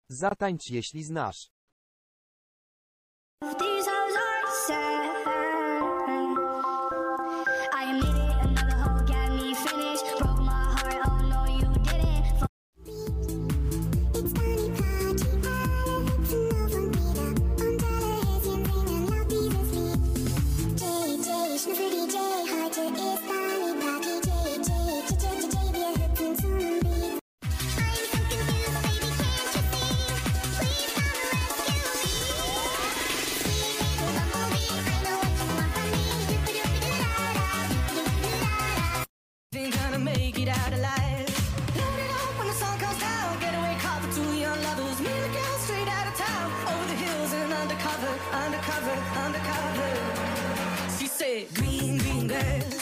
Zatańcz jeśli znasz. These hoes are sad. I admit it, another hoe got me finished. Broke my heart, oh no you didn't. It's funny party, it's nowy widok. On dalej więcej na napisy sweet. JJ, śnufy DJ, heute ist funny party. JJ, wir hüpfen zum Beat. I'm so confused, baby, can't you see? Please come rescue me. Sweet little bumblebee, I know what you want from me. Doop-a-doop-a-da-da-da, doop-a-doo-da-da. Ain't gonna make it out alive. Load it up when the sun comes down. Getaway car for two young lovers. Me and the girl straight out of town. Over the hills and undercover, undercover, undercover. She said, green, green girl.